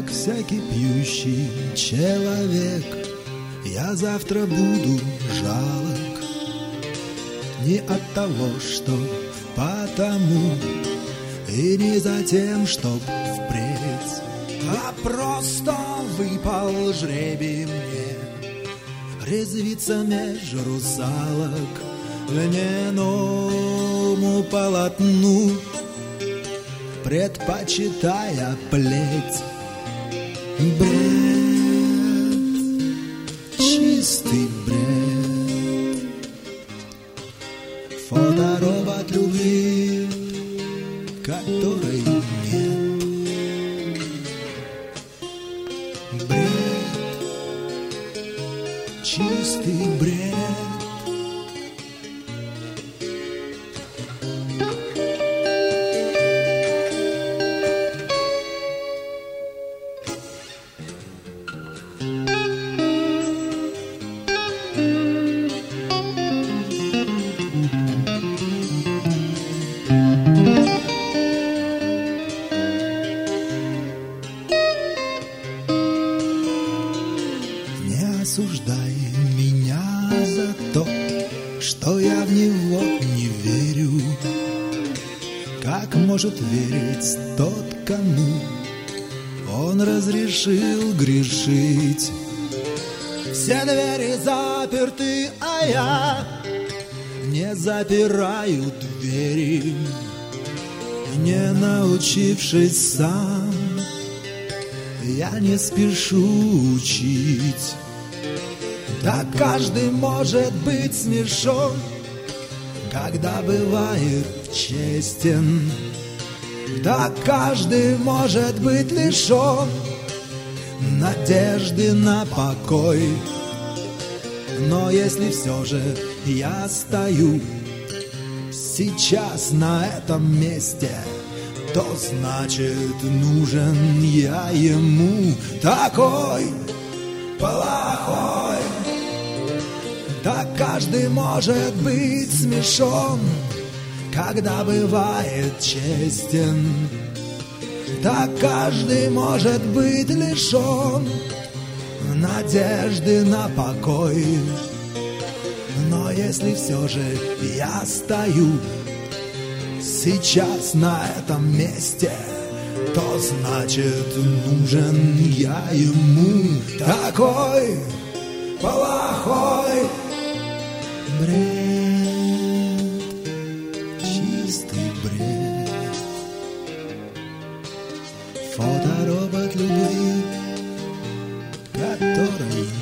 как всякий пьющий человек, я завтра буду жалок. Не от того, что потому, и не за тем, чтоб впредь, а просто выпал жребий мне резвиться меж русалок льняному полотну, предпочитая плеть. Бред, чистый бред, фоторобот любви, которой нет. Бред, чистый бред. Осуждай меня за то, что я в него не верю. Как может верить тот, кому он разрешил грешить? Все двери заперты, а я не запираю двери, не научившись сам. Я не спешу учить. Да каждый может быть смешон, когда бывает честен. Да каждый может быть лишен надежды на покой. Но если все же я стою сейчас на этом месте, то значит нужен я ему такой плохой. Да каждый может быть смешон, когда бывает честен. Да каждый может быть лишен надежды на покой. Но если все же я стою сейчас на этом месте, то значит нужен я ему такой плохой. Бред, чистый бред, фоторобот любви, которой